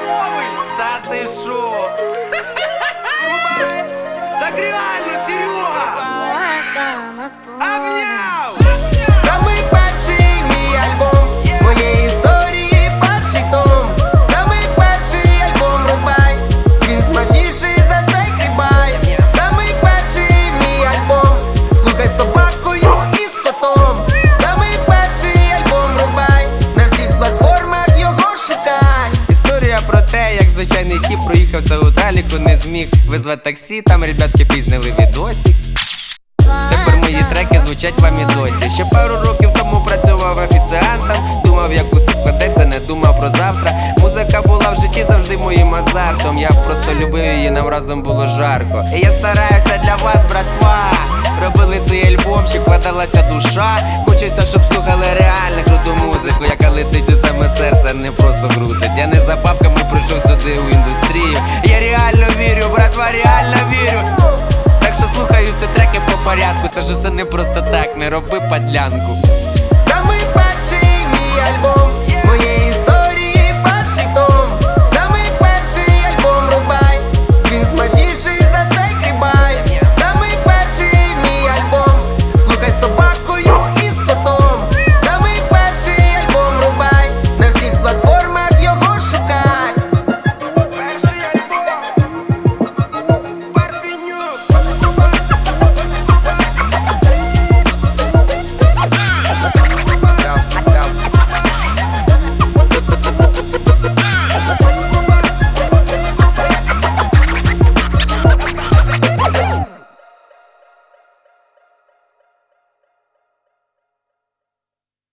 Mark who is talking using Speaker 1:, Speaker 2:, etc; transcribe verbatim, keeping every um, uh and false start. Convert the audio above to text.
Speaker 1: Та ти шо? Так реально, Серега! Обняв!
Speaker 2: Самий перший мій альбом моєї історії перший том. Самий перший альбом рубай, він смачніший за стейк рібай. Самий перший мій альбом, слухай з собакою і з котом. Самий перший альбом рубай, на всіх платформах його шукай. Історія про те, як звичайний тіп проїхався у даліку, не зміг визвати таксі, там ребятки пізняли відосик. Тепер мої треки звучать вам і досі. Ще пару років тому працював офіціантом, думав, як усе складеться, не думав про завтра. Музика була в житті завжди моїм азартом. Я просто любив її, нам разом було жарко. І я стараюся для вас, братва. Робили цей альбом, ще вкладалася душа. Хочеться, щоб слухали реально круту музику, яка летить у саме серце, не просто грузить. Я не за бабками прийшов сюди у індустрію. Я реально вірю, братва, реально вірю. Так що слухаю всі треки по порядку, це ж усе не просто так, не роби подлянку. Самий